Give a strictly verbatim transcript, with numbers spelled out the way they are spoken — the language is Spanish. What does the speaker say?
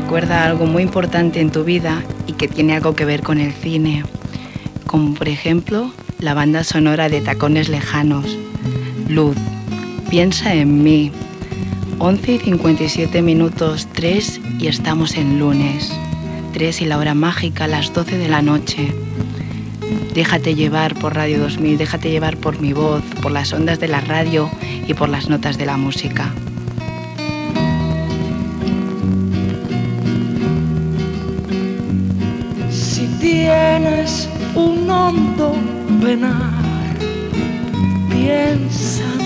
recuerda algo muy importante en tu vida y que tiene algo que ver con el cine, como por ejemplo la banda sonora de Tacones Lejanos, Luz, Piensa en mí, once y cincuenta y siete minutos, tres y estamos en lunes, tres y la hora mágica, las doce de la noche. Déjate llevar por Radio dos mil, déjate llevar por mi voz, por las ondas de la radio y por las notas de la música. Si tienes un hondo penar, piensa